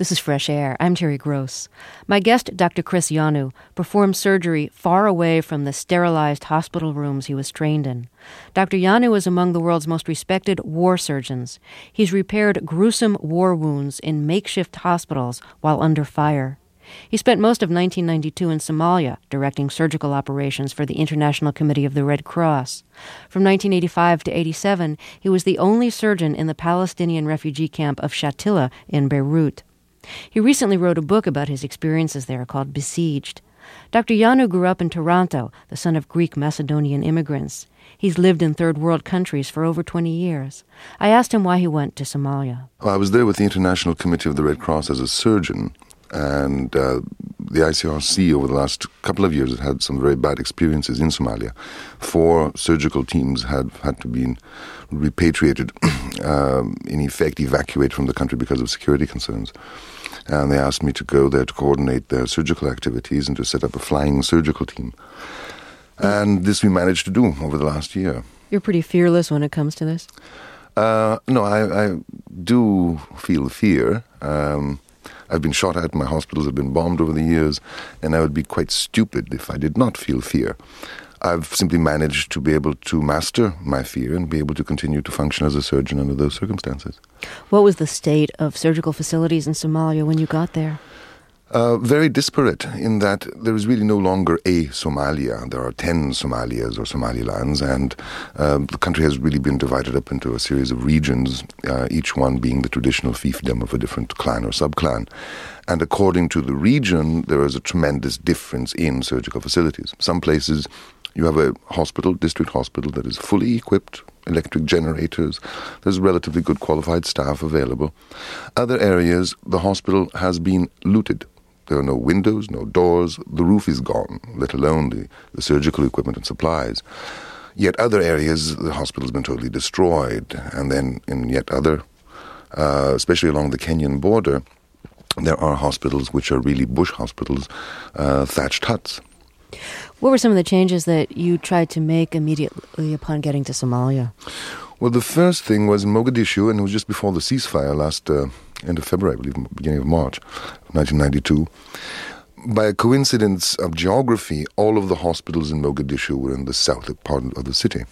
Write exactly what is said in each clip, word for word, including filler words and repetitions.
This is Fresh Air. I'm Terry Gross. My guest, Doctor Chris Yanu, performed surgery far away from the sterilized hospital rooms he was trained in. Doctor Yanu is among the world's most respected war surgeons. He's repaired gruesome war wounds in makeshift hospitals while under fire. He spent most of nineteen ninety-two in Somalia, directing surgical operations for the International Committee of the Red Cross. From nineteen eighty-five to eighty-seven, he was the only surgeon in the Palestinian refugee camp of Shatila in Beirut. He recently wrote a book about his experiences there called Besieged. Doctor Yanu grew up in Toronto, the son of Greek Macedonian immigrants. He's lived in third world countries for over twenty years. I asked him why he went to Somalia. Well, I was there with the International Committee of the Red Cross as a surgeon, and uh, the I C R C over the last couple of years had had some very bad experiences in Somalia. Four surgical teams had had to be repatriated, um, in effect evacuated from the country because of security concerns. And they asked me to go there to coordinate their surgical activities and to set up a flying surgical team. And this we managed to do over the last year. You're pretty fearless when it comes to this? Uh, no, I, I do feel fear. Um, I've been shot at, my hospitals have been bombed over the years, and I would be quite stupid if I did not feel fear. I've simply managed to be able to master my fear and be able to continue to function as a surgeon under those circumstances. What was the state of surgical facilities in Somalia when you got there? Uh, very disparate in that there is really no longer a Somalia. There are ten Somalias or Somalilands, and uh, the country has really been divided up into a series of regions, uh, each one being the traditional fiefdom of a different clan or sub-clan. And according to the region, there is a tremendous difference in surgical facilities. Some places you have a hospital, district hospital, that is fully equipped, electric generators, there's relatively good qualified staff available. Other areas, the hospital has been looted. There are no windows, no doors, the roof is gone, let alone the, the surgical equipment and supplies. Yet other areas, the hospital's been totally destroyed. And then in yet other, uh, especially along the Kenyan border, there are hospitals which are really bush hospitals, uh, thatched huts. What were some of the changes that you tried to make immediately upon getting to Somalia? Well, the first thing was in Mogadishu, and it was just before the ceasefire last uh, end of February, I believe, beginning of March, nineteen ninety-two. By a coincidence of geography, all of the hospitals in Mogadishu were in the south part of the city.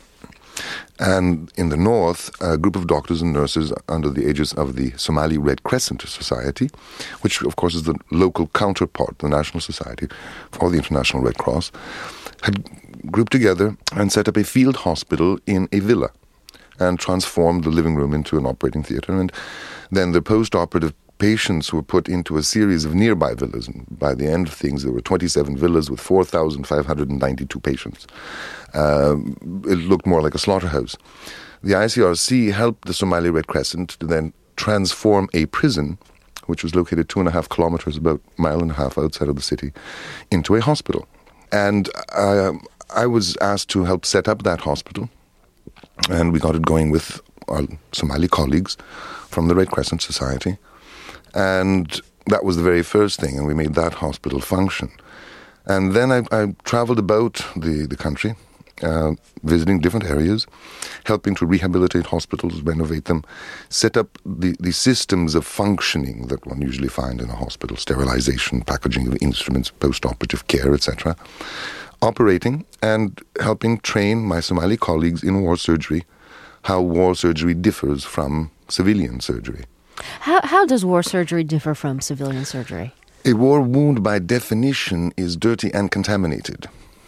And in the north, a group of doctors and nurses under the aegis of the Somali Red Crescent Society, which of course is the local counterpart, the National Society for the International Red Cross, had grouped together and set up a field hospital in a villa and transformed the living room into an operating theater. And then the post-operative patients were put into a series of nearby villas. And by the end of things, there were twenty-seven villas with four thousand five hundred ninety-two patients. Uh, it looked more like a slaughterhouse. The I C R C helped the Somali Red Crescent to then transform a prison, which was located two and a half kilometers, about a mile and a half outside of the city, into a hospital. And uh, I was asked to help set up that hospital, and we got it going with our Somali colleagues from the Red Crescent Society. And that was the very first thing, and we made that hospital function. And then I, I traveled about the, the country, uh, visiting different areas, helping to rehabilitate hospitals, renovate them, set up the, the systems of functioning that one usually find in a hospital, sterilization, packaging of instruments, post-operative care, et cetera, operating and helping train my Somali colleagues in war surgery, how war surgery differs from civilian surgery. How, how does war surgery differ from civilian surgery? A war wound, by definition, is dirty and contaminated.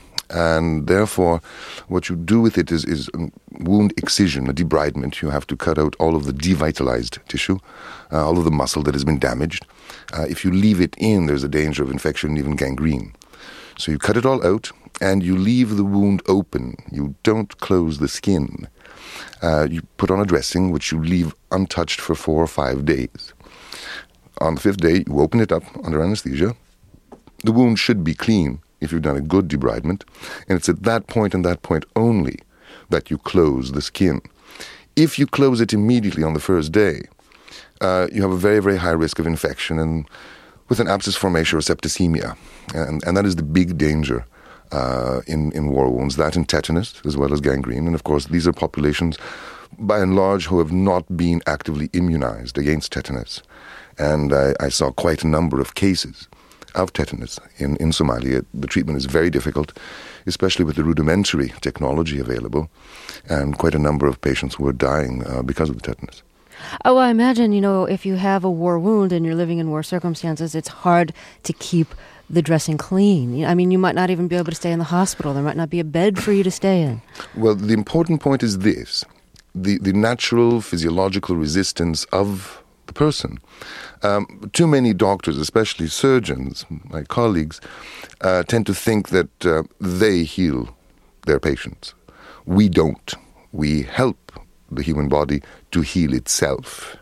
And therefore, what you do with it is, is a wound excision, a debridement. You have to cut out all of the devitalized tissue, uh, all of the muscle that has been damaged. Uh, if you leave it in, there's a danger of infection and even gangrene. So you cut it all out, and you leave the wound open. You don't close the skin. Uh, you put on a dressing, which you leave untouched for four or five days. On the fifth day, you open it up under anesthesia. The wound should be clean if you've done a good debridement, and it's at that point and that point only that you close the skin. If you close it immediately on the first day, uh, you have a very, very high risk of infection and with an abscess formation or septicemia, and, and that is the big danger uh, in, in war wounds, that and tetanus as well as gangrene. And of course, these are populations by and large who have not been actively immunized against tetanus. And I, I saw quite a number of cases of tetanus in, in Somalia. The treatment is very difficult, especially with the rudimentary technology available, and quite a number of patients were dying uh, because of the tetanus. Oh, I imagine, you know, if you have a war wound and you're living in war circumstances, it's hard to keep the dressing clean. I mean, you might not even be able to stay in the hospital. There might not be a bed for you to stay in. Well, the important point is this. The, the natural physiological resistance of the person. Um, too many doctors, especially surgeons, my colleagues, uh, tend to think that uh, they heal their patients. We don't. We help the human body to heal itself.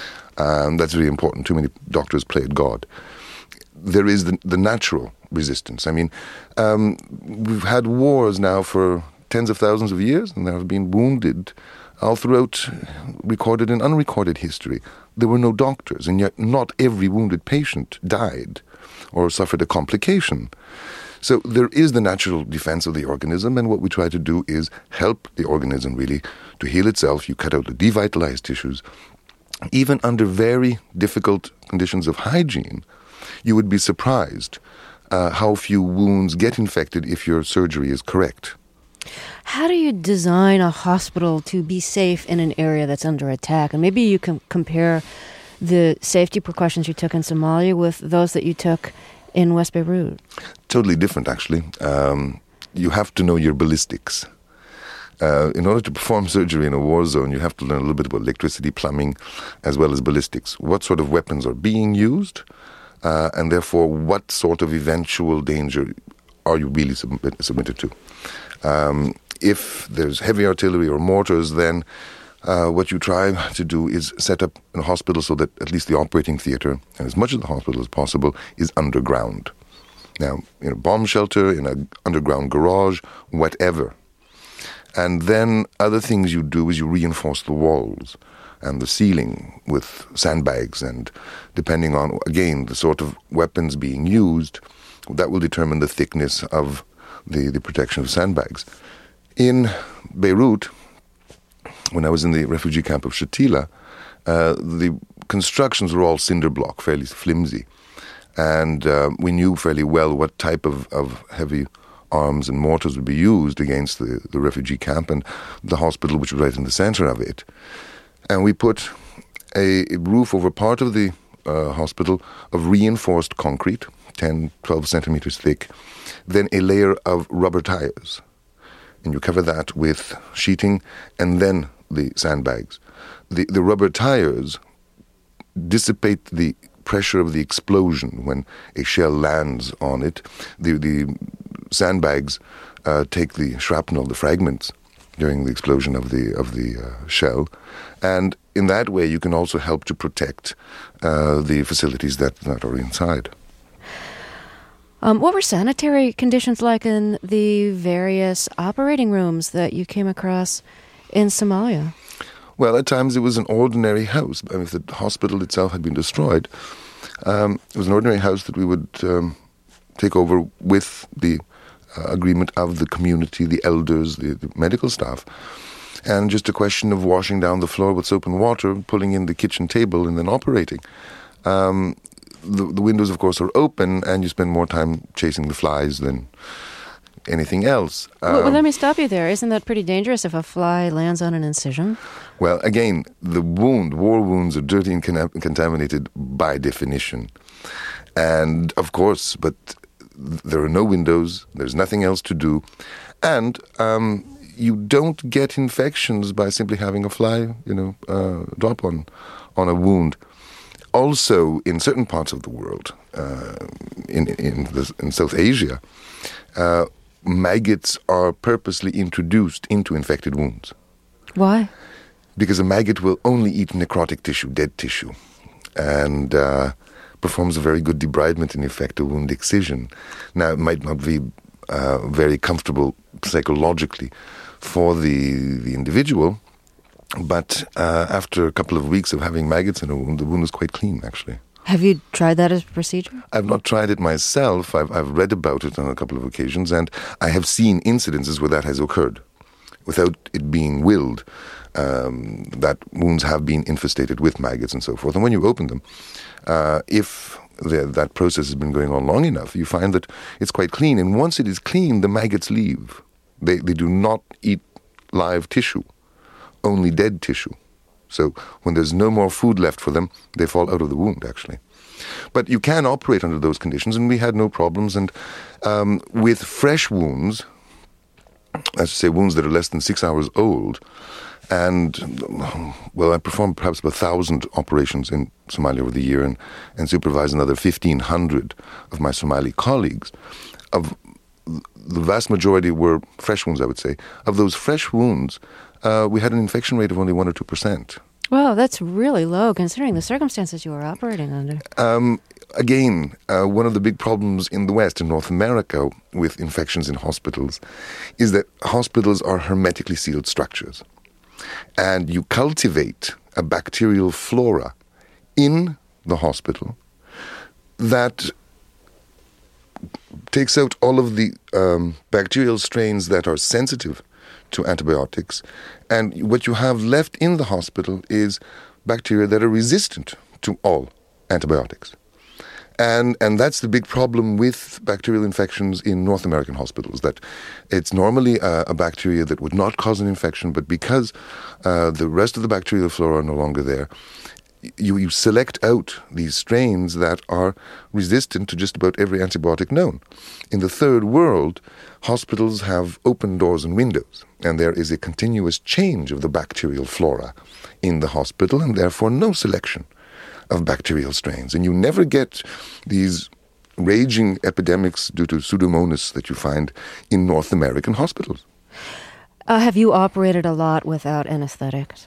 Um, that's very important. Too many doctors play at God. There is the, the natural resistance. I mean, um, we've had wars now for tens of thousands of years, and there have been wounded all throughout recorded and unrecorded history. There were no doctors, and yet not every wounded patient died or suffered a complication. So there is the natural defense of the organism, and what we try to do is help the organism really to heal itself. You cut out the devitalized tissues. Even under very difficult conditions of hygiene, you would be surprised uh, how few wounds get infected if your surgery is correct. How do you design a hospital to be safe in an area that's under attack? And maybe you can compare the safety precautions you took in Somalia with those that you took in West Beirut. Totally different, actually. Um, you have to know your ballistics. Uh, in order to perform surgery in a war zone, you have to learn a little bit about electricity, plumbing, as well as ballistics. What sort of weapons are being used, uh, and therefore what sort of eventual danger are you really submit, submitted to? Um, if there's heavy artillery or mortars, then uh, what you try to do is set up a hospital so that at least the operating theater, and as much of the hospital as possible, is underground. Now, in a bomb shelter, in an underground garage, whatever. And then other things you do is you reinforce the walls and the ceiling with sandbags, and depending on, again, the sort of weapons being used, that will determine the thickness of the, the protection of sandbags. In Beirut, when I was in the refugee camp of Shatila, uh, the constructions were all cinder block, fairly flimsy. And uh, we knew fairly well what type of, of heavy arms and mortars would be used against the, the refugee camp and the hospital, which was right in the center of it. And we put a, a roof over part of the uh, hospital of reinforced concrete, ten, twelve centimeters thick, then a layer of rubber tires. And you cover that with sheeting and then the sandbags. The, the rubber tires dissipate the pressure of the explosion when a shell lands on it. The, the sandbags uh, take the shrapnel, the fragments, during the explosion of the of the uh, shell. And in that way, you can also help to protect uh, the facilities that, that are inside. Um, what were sanitary conditions like in the various operating rooms that you came across in Somalia? Well, at times it was an ordinary house. I mean, if the hospital itself had been destroyed, um, it was an ordinary house that we would um, take over with the uh, agreement of the community, the elders, the, the medical staff. And just a question of washing down the floor with soap and water, pulling in the kitchen table, and then operating. Um, the, the windows, of course, are open, and you spend more time chasing the flies than anything else. Um, well, let me stop you there. Isn't that pretty dangerous if a fly lands on an incision? Well, again, the wound, war wounds are dirty and con- contaminated by definition. And, of course, but there are no windows, there's nothing else to do. And um, you don't get infections by simply having a fly, you know, uh, drop on, on a wound. Also, in certain parts of the world, uh, in, in, the, in South Asia, uh, maggots are purposely introduced into infected wounds. Why? Because a maggot will only eat necrotic tissue, dead tissue, and uh, performs a very good debridement and effect a wound excision. Now, it might not be uh, very comfortable psychologically for the, the individual, but uh, after a couple of weeks of having maggots in a wound, the wound is quite clean, actually. Have you tried that as a procedure? I've not tried it myself. I've, I've read about it on a couple of occasions, and I have seen incidences where that has occurred without it being willed. um, that wounds have been infestated with maggots and so forth. And when you open them, uh, if the, that process has been going on long enough, you find that it's quite clean. And once it is clean, the maggots leave. They, they do not eat live tissue, only dead tissue. So when there's no more food left for them, they fall out of the wound, actually. But you can operate under those conditions, and we had no problems. And um, with fresh wounds, as to say, wounds that are less than six hours old, and, well, I performed perhaps about one thousand operations in Somalia over the year and, and supervised another fifteen hundred of my Somali colleagues. Of the vast majority were fresh wounds, I would say. Of those fresh wounds, uh, we had an infection rate of only one or two percent. Wow, that's really low considering the circumstances you were operating under. Um, again, uh, one of the big problems in the West, in North America, with infections in hospitals, is that hospitals are hermetically sealed structures. And you cultivate a bacterial flora in the hospital that takes out all of the um, bacterial strains that are sensitive to antibiotics, and what you have left in the hospital is bacteria that are resistant to all antibiotics. And and that's the big problem with bacterial infections in North American hospitals, that it's normally a, a bacteria that would not cause an infection, but because uh, the rest of the bacterial flora are no longer there, you, you select out these strains that are resistant to just about every antibiotic known. In the third world, hospitals have open doors and windows, and there is a continuous change of the bacterial flora in the hospital, and therefore no selection of bacterial strains. And you never get these raging epidemics due to Pseudomonas that you find in North American hospitals. Uh, have you operated a lot without anesthetics?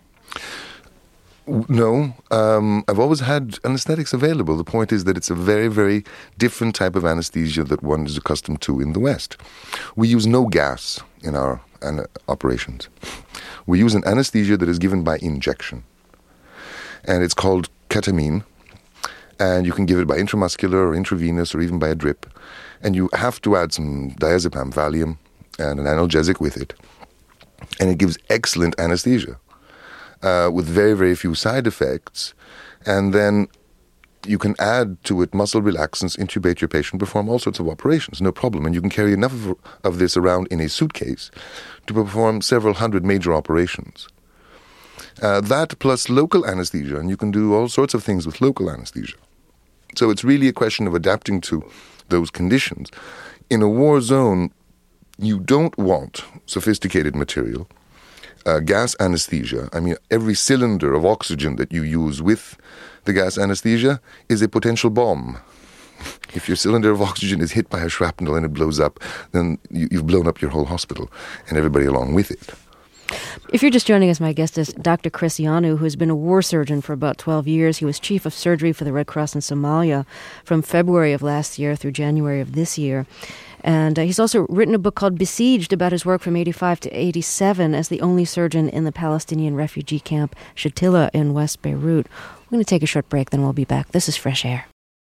No, um, I've always had anesthetics available. The point is that it's a very, very different type of anesthesia that one is accustomed to in the West. We use no gas in our an- operations. We use an anesthesia that is given by injection. And it's called ketamine. And you can give it by intramuscular or intravenous or even by a drip. And you have to add some diazepam, Valium, and an analgesic with it. And it gives excellent anesthesia. Uh, with very, very few side effects, and then you can add to it muscle relaxants, intubate your patient, perform all sorts of operations, no problem. And you can carry enough of, of this around in a suitcase to perform several hundred major operations. Uh, that plus local anesthesia, and you can do all sorts of things with local anesthesia. So it's really a question of adapting to those conditions. In a war zone, you don't want sophisticated material. Uh, gas anesthesia, I mean, every cylinder of oxygen that you use with the gas anesthesia is a potential bomb. If your cylinder of oxygen is hit by a shrapnel and it blows up, then you, you've blown up your whole hospital and everybody along with it. If you're just joining us, my guest is Doctor Chris Yanu, who has been a war surgeon for about twelve years. He was chief of surgery for the Red Cross in Somalia from February of last year through January of this year. And uh, he's also written a book called Besieged about his work from eighty-five to eighty-seven as the only surgeon in the Palestinian refugee camp Shatila in West Beirut. We're going to take a short break, then we'll be back. This is Fresh Air.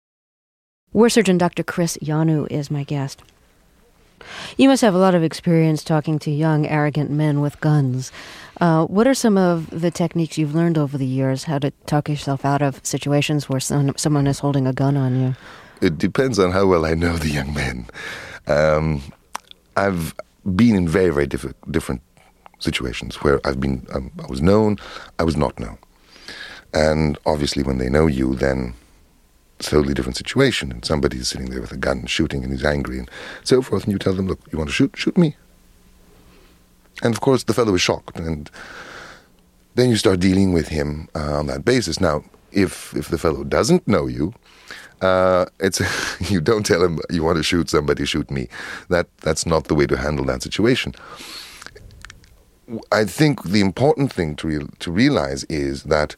War surgeon Doctor Chris Yanu is my guest. You must have a lot of experience talking to young, arrogant men with guns. Uh, what are some of the techniques you've learned over the years, how to talk yourself out of situations where some, someone is holding a gun on you? It depends on how well I know the young men. Um, I've been in very, very diff- different situations where I've been, um, I was known, I was not known. And obviously when they know you, then it's a totally different situation. And somebody's sitting there with a gun shooting and he's angry and so forth. And you tell them, look, you want to shoot? Shoot me. And of course the fellow is shocked. And then you start dealing with him uh, on that basis. Now, if if the fellow doesn't know you, Uh, it's you don't tell him you want to shoot somebody, shoot me. That that's not the way to handle that situation. I think the important thing to re- to realize is that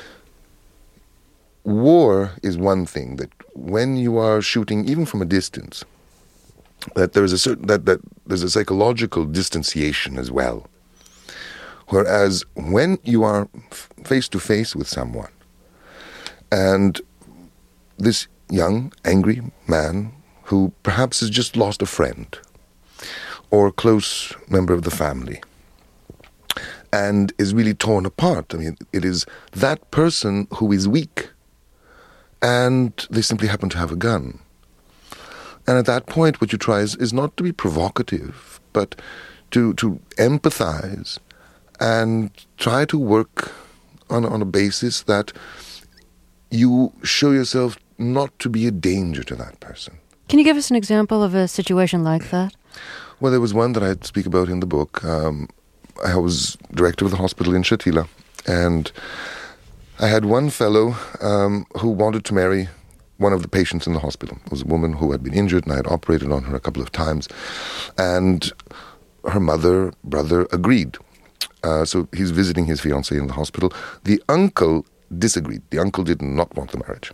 war is one thing, that when you are shooting even from a distance, that there is a certain that, that there's a psychological distanciation as well. Whereas when you are f- face to face with someone, and this young, angry man who perhaps has just lost a friend or a close member of the family, and is really torn apart. I mean, it is that person who is weak, and they simply happen to have a gun. And at that point, what you try is, is not to be provocative, but to to empathize and try to work on, on a basis that you show yourself not to be a danger to that person. Can you give us an example of a situation like that? Well, there was one that I speak about in the book. Um, I was director of the hospital in Shatila, and I had one fellow um, who wanted to marry one of the patients in the hospital. It was a woman who had been injured, and I had operated on her a couple of times. And her mother, brother agreed. Uh, so he's visiting his fiancée in the hospital. The uncle disagreed. The uncle did not want the marriage.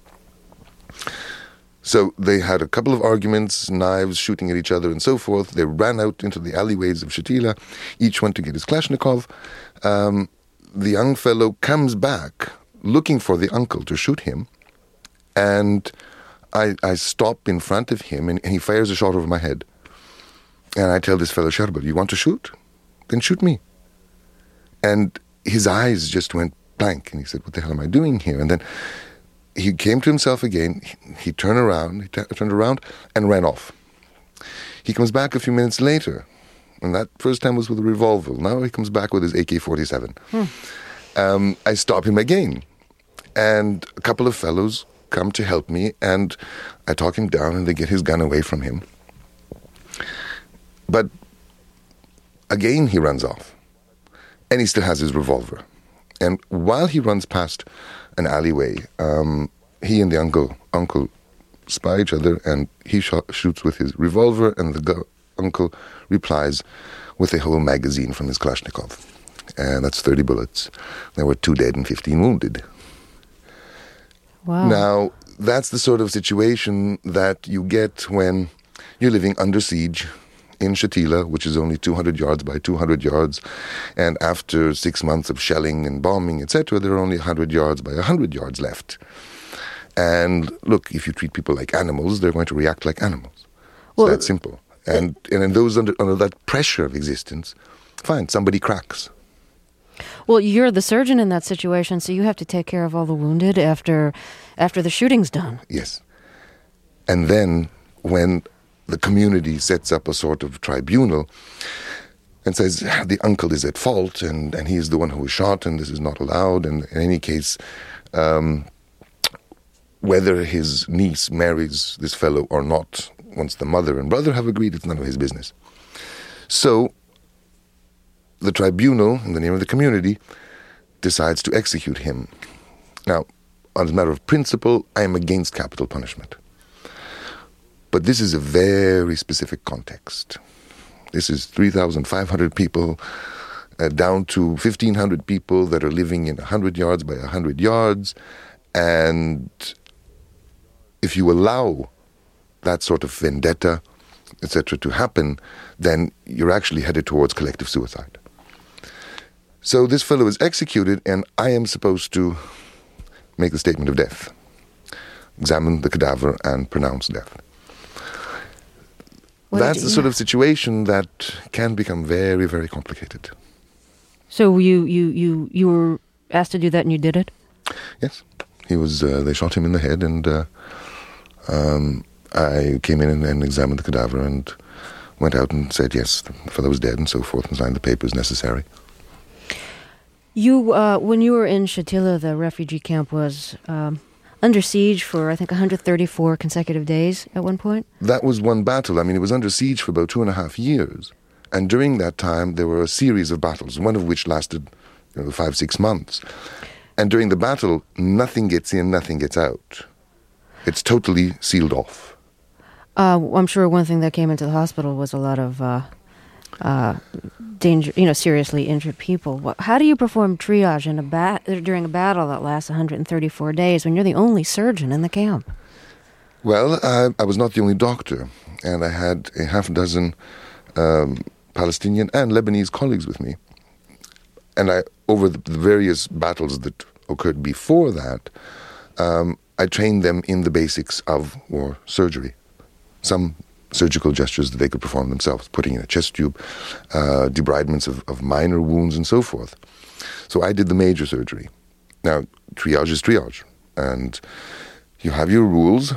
So they had a couple of arguments, knives shooting at each other and so forth. They ran out into the alleyways of Shatila, each one to get his Kalashnikov. Um, the young fellow comes back looking for the uncle to shoot him, and I, I stop in front of him, and, and he fires a shot over my head. And I tell this fellow, Sherbet, you want to shoot? Then shoot me. And his eyes just went blank, and he said, what the hell am I doing here? And then he came to himself again. He, he turned around, he t- turned around and ran off. He comes back a few minutes later, and that first time was with a revolver. Now he comes back with his A K forty-seven. Hmm. Um, I stop him again, and a couple of fellows come to help me, and I talk him down, and they get his gun away from him. But again he runs off, and he still has his revolver. And while he runs past an alleyway, um, he and the uncle uncle spy each other, and he sh- shoots with his revolver, and the go- uncle replies with a whole magazine from his Kalashnikov. And that's thirty bullets. There were two dead and fifteen wounded. Wow. Now, that's the sort of situation that you get when you're living under siege in Shatila, which is only two hundred yards by two hundred yards, and after six months of shelling and bombing, et cetera, there are only one hundred yards by one hundred yards left. And look, if you treat people like animals, they're going to react like animals. Well, it's that simple. And and in those under, under that pressure of existence, fine, somebody cracks. Well, you're the surgeon in that situation, so you have to take care of all the wounded after after the shooting's done. Yes. And then when the community sets up a sort of tribunal and says the uncle is at fault, and, and he is the one who was shot, and this is not allowed, and in any case, um, whether his niece marries this fellow or not, once the mother and brother have agreed, it's none of his business. So the tribunal, in the name of the community, decides to execute him. Now, on a matter of principle, I am against capital punishment. But this is a very specific context. This is three thousand five hundred people uh, down to fifteen hundred people that are living in one hundred yards by one hundred yards. And if you allow that sort of vendetta, et cetera, to happen, then you're actually headed towards collective suicide. So this fellow is executed, and I am supposed to make the statement of death, examine the cadaver, and pronounce death. What That's the sort of situation that can become very, very complicated. So you, you, you, you were asked to do that, and you did it? Yes. He was. Uh, they shot him in the head, and uh, um, I came in and, and examined the cadaver and went out and said, yes, the fellow was dead, and so forth, and signed the papers necessary. You, uh, when you were in Shatila, the refugee camp was um, under siege for, I think, one hundred thirty-four consecutive days at one point? That was one battle. I mean, it was under siege for about two and a half years. And during that time, there were a series of battles, one of which lasted you know, five, six months. And during the battle, nothing gets in, nothing gets out. It's totally sealed off. Uh, I'm sure one thing that came into the hospital was a lot of uh, uh, danger, you know, seriously injured people. How do you perform triage in a bat during a battle that lasts one hundred thirty-four days when you're the only surgeon in the camp? Well, I, I was not the only doctor, and I had a half dozen um, Palestinian and Lebanese colleagues with me. And I, over the, the various battles that occurred before that, um, I trained them in the basics of war surgery. Some surgical gestures that they could perform themselves, putting in a chest tube, uh, debridements of, of minor wounds and so forth. So I did the major surgery. Now, triage is triage, and you have your rules.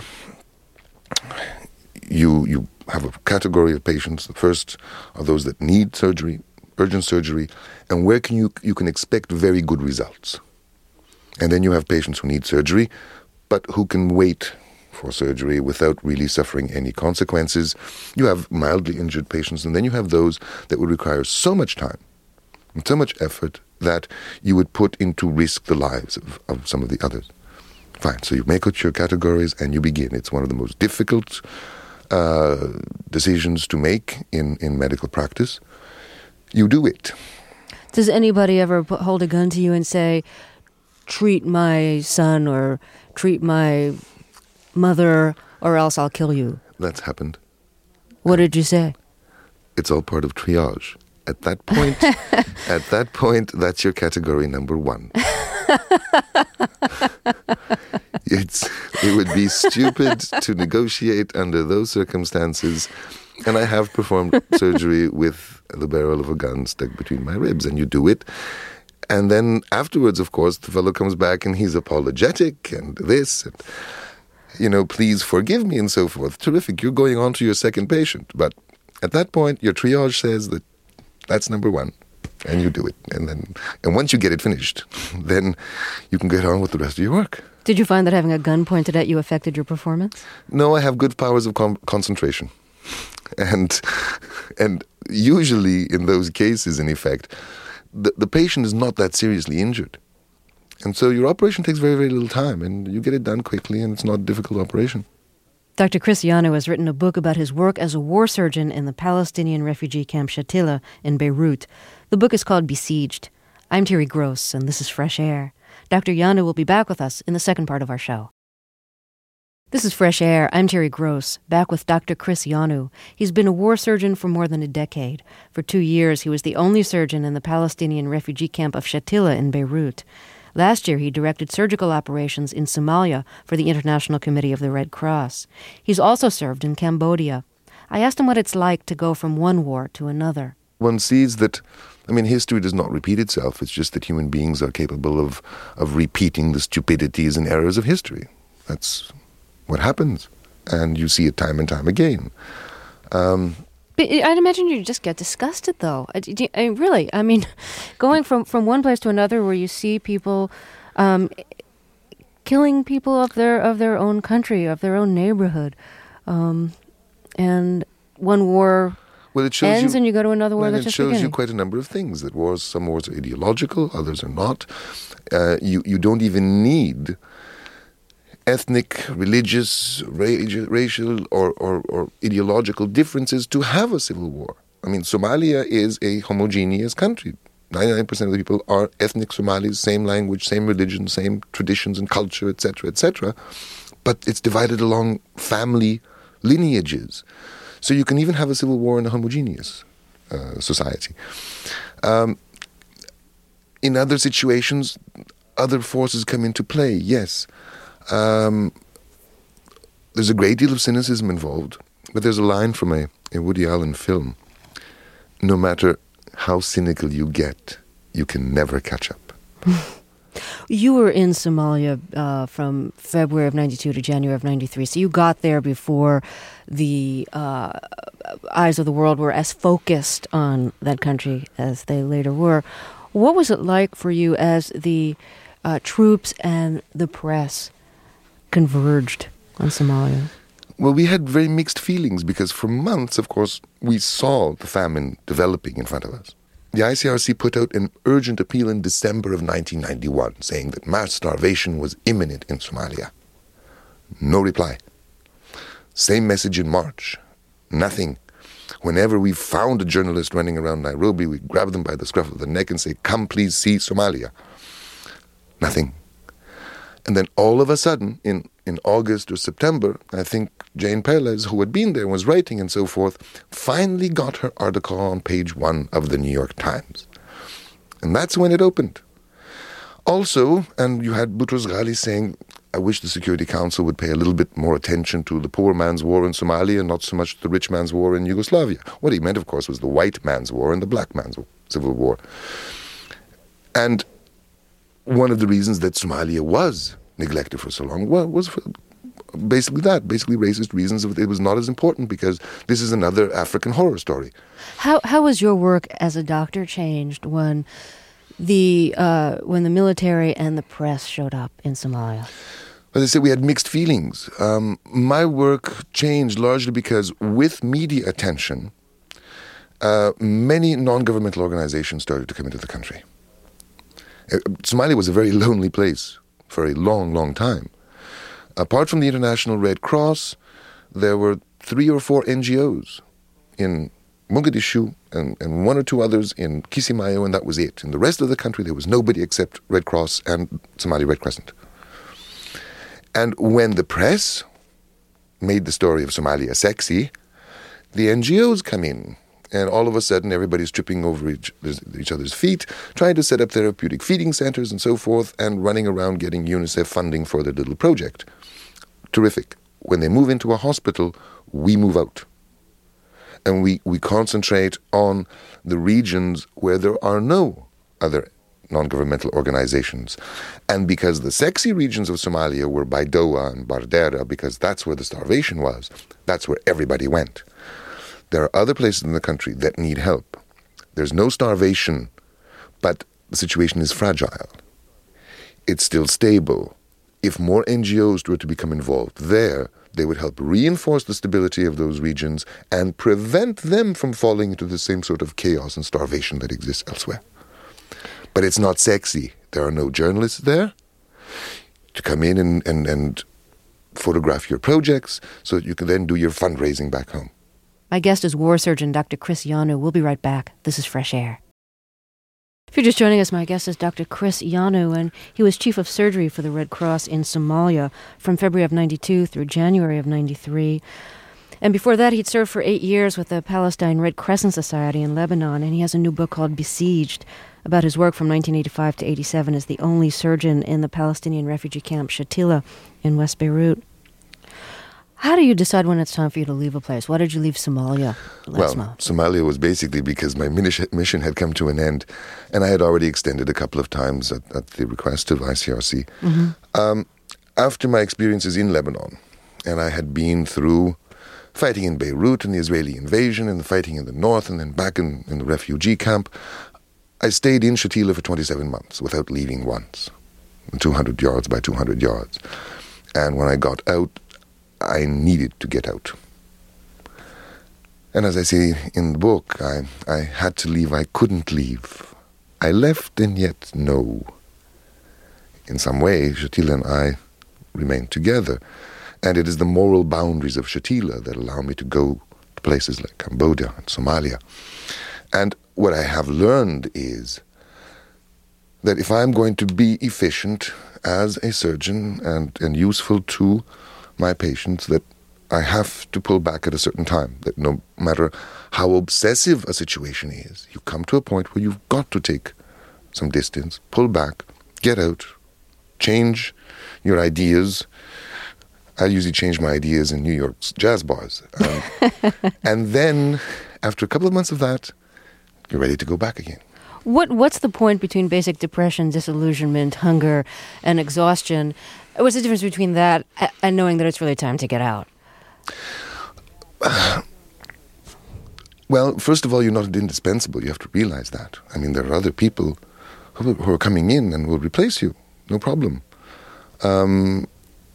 You you have a category of patients. The first are those that need surgery, urgent surgery, and where can you you can expect very good results. And then you have patients who need surgery, but who can wait for surgery without really suffering any consequences. You have mildly injured patients, and then you have those that would require so much time and so much effort that you would put into risk the lives of, of some of the others. Fine, so you make out your categories and you begin. It's one of the most difficult uh, decisions to make in, in medical practice. You do it. Does anybody ever put, hold a gun to you and say, treat my son or treat my mother or else I'll kill you? That's happened. What did you say? It's all part of triage. At that point, at that point, that's your category number one. It's it would be stupid to negotiate under those circumstances, and I have performed surgery with the barrel of a gun stuck between my ribs, and you do it. And then afterwards, of course, the fellow comes back and he's apologetic and this, and, you know, please forgive me and so forth. Terrific, you're going on to your second patient. But at that point, your triage says that that's number one, and you do it. And then, and once you get it finished, then you can get on with the rest of your work. Did you find that having a gun pointed at you affected your performance? No, I have good powers of com- concentration. And and usually in those cases, in effect, the, the patient is not that seriously injured. And so your operation takes very, very little time, and you get it done quickly, and it's not a difficult operation. Doctor Chris Yanu has written a book about his work as a war surgeon in the Palestinian refugee camp Shatila in Beirut. The book is called Besieged. I'm Terry Gross, and this is Fresh Air. Doctor Yanu will be back with us in the second part of our show. This is Fresh Air. I'm Terry Gross, back with Doctor Chris Yanu. He's been a war surgeon for more than a decade. For two years, he was the only surgeon in the Palestinian refugee camp of Shatila in Beirut. Last year, he directed surgical operations in Somalia for the International Committee of the Red Cross. He's also served in Cambodia. I asked him what it's like to go from one war to another. One sees that, I mean, history does not repeat itself. It's just that human beings are capable of, of repeating the stupidities and errors of history. That's what happens. And you see it time and time again. Um, But I'd imagine you just get disgusted, though. I, I, really, I mean, going from, from one place to another where you see people um, killing people of their of their own country, of their own neighborhood, um, and one war well, it shows ends you, and you go to another war well, that's it just shows beginning. you quite a number of things. That wars, some wars are ideological, others are not. Uh, you you don't even need ethnic, religious, ra- racial, or, or, or ideological differences to have a civil war. I mean, Somalia is a homogeneous country. ninety-nine percent of the people are ethnic Somalis, same language, same religion, same traditions and culture, et cetera, et cetera. But it's divided along family lineages. So you can even have a civil war in a homogeneous uh, society. Um, in other situations, other forces come into play, yes. Um, there's a great deal of cynicism involved, but there's a line from a, a Woody Allen film. No matter how cynical you get, you can never catch up. You were in Somalia uh, from February of ninety-two to January of ninety-three, so you got there before the uh, eyes of the world were as focused on that country as they later were. What was it like for you as the uh, troops and the press converged on Somalia? Well, we had very mixed feelings because for months, of course, we saw the famine developing in front of us. The I C R C put out an urgent appeal in December of nineteen ninety-one saying that mass starvation was imminent in Somalia. No reply. Same message in March. Nothing. Whenever we found a journalist running around Nairobi, we grab them by the scruff of the neck and say, come please see Somalia. Nothing. And then all of a sudden, in, in August or September, I think Jane Perlez, who had been there and was writing and so forth, finally got her article on page one of the New York Times. And that's when it opened. Also, and you had Boutros Ghali saying, I wish the Security Council would pay a little bit more attention to the poor man's war in Somalia and not so much the rich man's war in Yugoslavia. What he meant, of course, was the white man's war and the black man's civil war. And one of the reasons that Somalia was neglected for so long well, was for basically that, basically racist reasons. It was not as important because this is another African horror story. How how was your work as a doctor changed when the uh, when the military and the press showed up in Somalia? As I said, we had mixed feelings. Um, my work changed largely because with media attention, uh, many non-governmental organizations started to come into the country. Uh, Somalia was a very lonely place for a long, long time. Apart from the International Red Cross, there were three or four N G Os in Mogadishu and, and one or two others in Kismayo, and that was it. In the rest of the country, there was nobody except Red Cross and Somali Red Crescent. And when the press made the story of Somalia sexy, the N G Os come in, and all of a sudden everybody's tripping over each, each other's feet, trying to set up therapeutic feeding centers and so forth, and running around getting UNICEF funding for their little project. Terrific. When they move into a hospital, we move out. And we, we concentrate on the regions where there are no other non-governmental organizations. And because the sexy regions of Somalia were Baidoa and Bardera, because that's where the starvation was, that's where everybody went. There are other places in the country that need help. There's no starvation, but the situation is fragile. It's still stable. If more N G Os were to become involved there, they would help reinforce the stability of those regions and prevent them from falling into the same sort of chaos and starvation that exists elsewhere. But it's not sexy. There are no journalists there to come in and, and, and photograph your projects so that you can then do your fundraising back home. My guest is war surgeon Doctor Chris Yanu. We'll be right back. This is Fresh Air. If you're just joining us, my guest is Doctor Chris Yanu, and he was chief of surgery for the Red Cross in Somalia from February of ninety-two through January of ninety-three. And before that, he'd served for eight years with the Palestine Red Crescent Society in Lebanon, and he has a new book called Besieged, about his work from nineteen eighty-five to eighty-seven as the only surgeon in the Palestinian refugee camp Shatila in West Beirut. How do you decide when it's time for you to leave a place? Why did you leave Somalia last well, month? Somalia was basically because my mission had come to an end, and I had already extended a couple of times at, at the request of I C R C. Mm-hmm. Um, after my experiences in Lebanon, and I had been through fighting in Beirut and the Israeli invasion and the fighting in the north and then back in, in the refugee camp, I stayed in Shatila for twenty-seven months without leaving once, two hundred yards by two hundred yards. And when I got out, I needed to get out. And as I say in the book, I, I had to leave, I couldn't leave. I left and yet no. In some way, Shatila and I remained together. And it is the moral boundaries of Shatila that allow me to go to places like Cambodia and Somalia. And what I have learned is that if I'm going to be efficient as a surgeon and, and useful to my patients, that I have to pull back at a certain time, that no matter how obsessive a situation is, you come to a point where you've got to take some distance, pull back, get out, change your ideas. I usually change my ideas in New York's jazz bars. Um, and then, after a couple of months of that, you're ready to go back again. What What's the point between basic depression, disillusionment, hunger, and exhaustion? What's the difference between that and knowing that it's really time to get out? Uh, well, first of all, you're not indispensable. You have to realize that. I mean, there are other people who, who are coming in and will replace you. No problem. Um,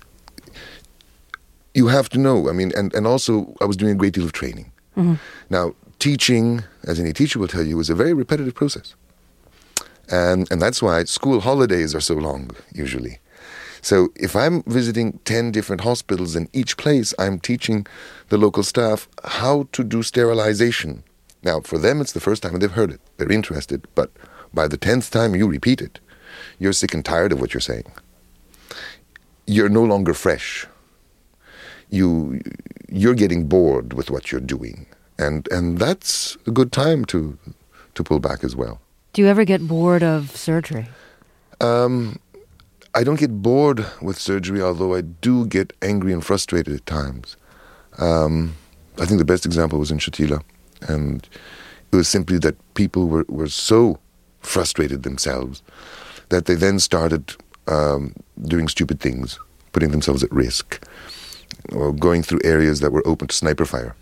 you have to know. I mean, and, and also, I was doing a great deal of training. Mm-hmm. Now, teaching, as any teacher will tell you, is a very repetitive process. And and that's why school holidays are so long, usually. So if I'm visiting ten different hospitals in each place, I'm teaching the local staff how to do sterilization. Now, for them, it's the first time they've heard it. They're interested. But by the tenth time you repeat it, you're sick and tired of what you're saying. You're no longer fresh. You, you're getting bored with what you're doing. And and that's a good time to to pull back as well. Do you ever get bored of surgery? Um, I don't get bored with surgery, although I do get angry and frustrated at times. Um, I think the best example was in Shatila, and it was simply that people were, were so frustrated themselves that they then started um, doing stupid things, putting themselves at risk, or going through areas that were open to sniper fire.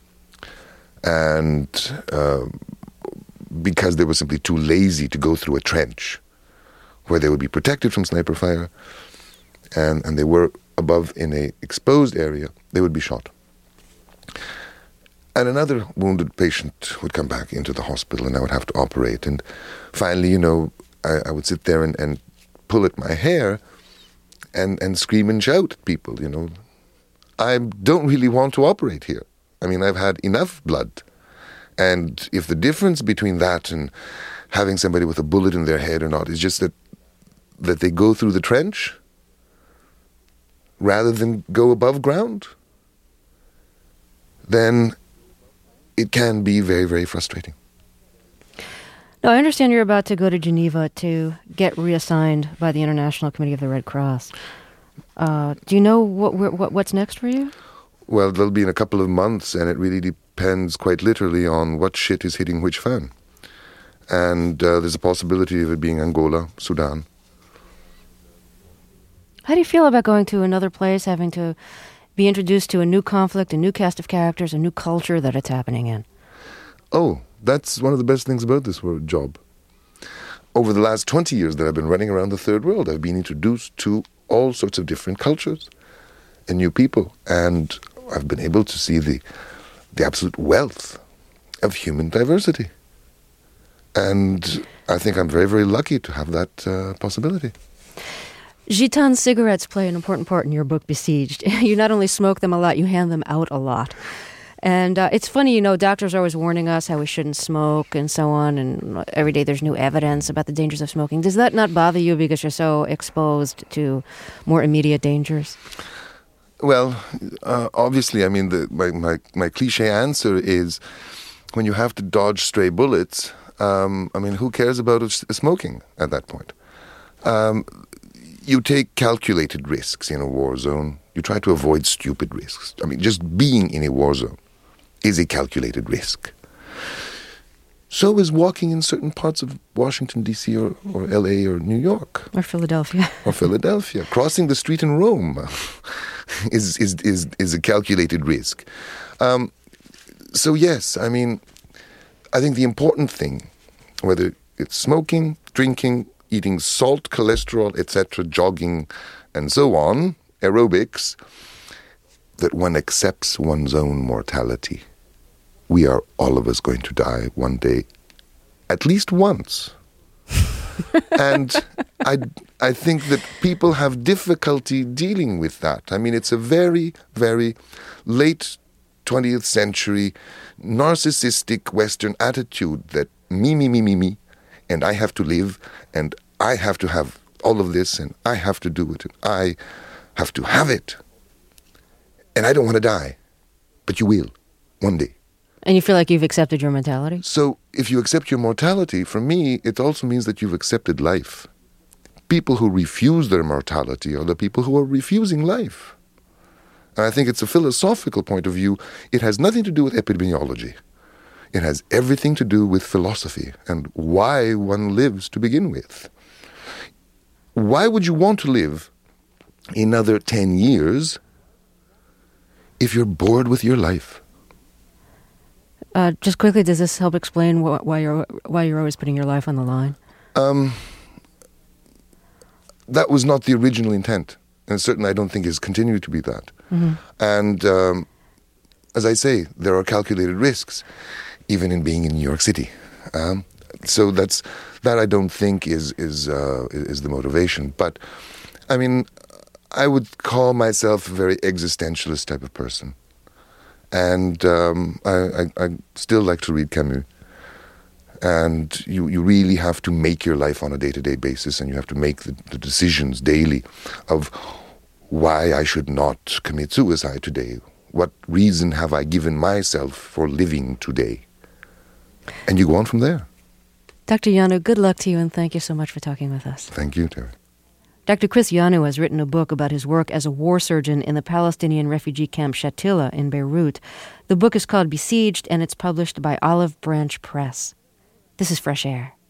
And uh, because they were simply too lazy to go through a trench where they would be protected from sniper fire, and, and they were above in a exposed area, they would be shot. And another wounded patient would come back into the hospital, and I would have to operate. And finally, you know, I, I would sit there and, and pull at my hair and, and scream and shout at people, you know. I don't really want to operate here. I mean, I've had enough blood. And if the difference between that and having somebody with a bullet in their head or not is just that that they go through the trench rather than go above ground, then it can be very, very frustrating. Now, I understand you're about to go to Geneva to get reassigned by the International Committee of the Red Cross. Uh, do you know what, what what's next for you? Well, they'll be in a couple of months, and it really depends quite literally on what shit is hitting which fan. And uh, there's a possibility of it being Angola, Sudan. How do you feel about going to another place, having to be introduced to a new conflict, a new cast of characters, a new culture that it's happening in? Oh, that's one of the best things about this world job. Over the last twenty years that I've been running around the third world, I've been introduced to all sorts of different cultures and new people. And I've been able to see the, the absolute wealth of human diversity. And I think I'm very, very lucky to have that uh, possibility. Gitan cigarettes play an important part in your book, Besieged. You not only smoke them a lot, you hand them out a lot. And uh, it's funny, you know, doctors are always warning us how we shouldn't smoke and so on, and every day there's new evidence about the dangers of smoking. Does that not bother you because you're so exposed to more immediate dangers? Well, uh, obviously, I mean, the, my, my, my cliche answer is when you have to dodge stray bullets, um, I mean, who cares about smoking at that point? Um, you take calculated risks in a war zone. You try to avoid stupid risks. I mean, just being in a war zone is a calculated risk. So is walking in certain parts of Washington, D C or, or L A or New York. Or Philadelphia. Or Philadelphia. Crossing the street in Rome is, is, is, is a calculated risk. Um, so yes, I mean, I think the important thing, whether it's smoking, drinking, eating salt, cholesterol, et cetera, jogging, and so on, aerobics, that one accepts one's own mortality. We are all of us going to die one day, at least once. And I, I think that people have difficulty dealing with that. I mean, it's a very, very late twentieth century narcissistic Western attitude that me, me, me, me, me, and I have to live, and I have to have all of this, and I have to do it, and I have to have it. And I don't want to die, but you will, one day. And you feel like you've accepted your mortality? So if you accept your mortality, for me, it also means that you've accepted life. People who refuse their mortality are the people who are refusing life. And I think it's a philosophical point of view. It has nothing to do with epidemiology. It has everything to do with philosophy and why one lives to begin with. Why would you want to live another ten years if you're bored with your life? Uh, just quickly, does this help explain wh- why you're why you're always putting your life on the line? Um, that was not the original intent, and certainly I don't think it's continued to be that. Mm-hmm. And um, as I say, there are calculated risks, even in being in New York City. Um, so that's that I don't think is is uh, is the motivation. But I mean, I would call myself a very existentialist type of person. And um, I, I, I still like to read Camus. And you, you really have to make your life on a day-to-day basis, and you have to make the, the decisions daily of why I should not commit suicide today. What reason have I given myself for living today? And you go on from there. Doctor Yanu, good luck to you, and thank you so much for talking with us. Thank you, Terry. Doctor Chris Yanu has written a book about his work as a war surgeon in the Palestinian refugee camp Shatila in Beirut. The book is called Besieged, and it's published by Olive Branch Press. This is Fresh Air.